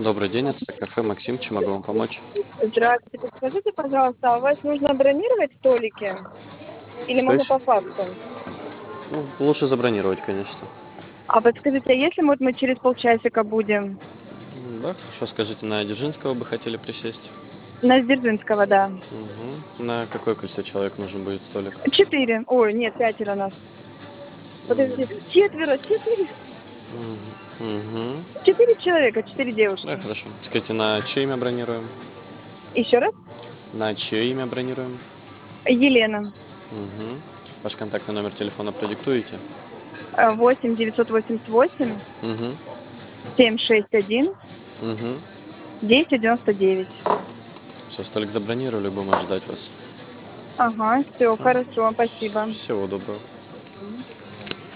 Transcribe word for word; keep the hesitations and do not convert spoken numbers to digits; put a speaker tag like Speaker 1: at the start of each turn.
Speaker 1: Добрый день, это кафе Максим. Чем могу вам помочь?
Speaker 2: Здравствуйте. Подскажите, пожалуйста, а у вас нужно бронировать столики или
Speaker 1: Что
Speaker 2: можно
Speaker 1: еще?
Speaker 2: по факту?
Speaker 1: Ну, лучше забронировать, конечно.
Speaker 2: А подскажите, а если вот мы через полчасика будем?
Speaker 1: М, Да, хорошо. Скажите, на Дзержинского бы хотели присесть?
Speaker 2: На Дзержинского, да.
Speaker 1: Мгм. На какое количество человек нужен будет столик?
Speaker 2: Четыре. Ой, нет, пятеро нас.
Speaker 1: М,
Speaker 2: Подожди, четверо, четыре.
Speaker 1: м, мгм.
Speaker 2: Четыре человека, четыре
Speaker 1: Да,
Speaker 2: девушки.
Speaker 1: хорошо. Скажите, на чье имя бронируем?
Speaker 2: Еще раз.
Speaker 1: На чье имя бронируем?
Speaker 2: Елена.
Speaker 1: Мгм. Ваш контактный номер телефона продиктуете?
Speaker 2: Э, Восемь девятьсот восемьдесят восемь
Speaker 1: Угу.
Speaker 2: семь шесть один
Speaker 1: Угу.
Speaker 2: десять девяносто девять.
Speaker 1: Все, столик забронировали, будем ожидать вас.
Speaker 2: Ага, все,
Speaker 1: Все.
Speaker 2: хорошо, спасибо.
Speaker 1: Всего доброго.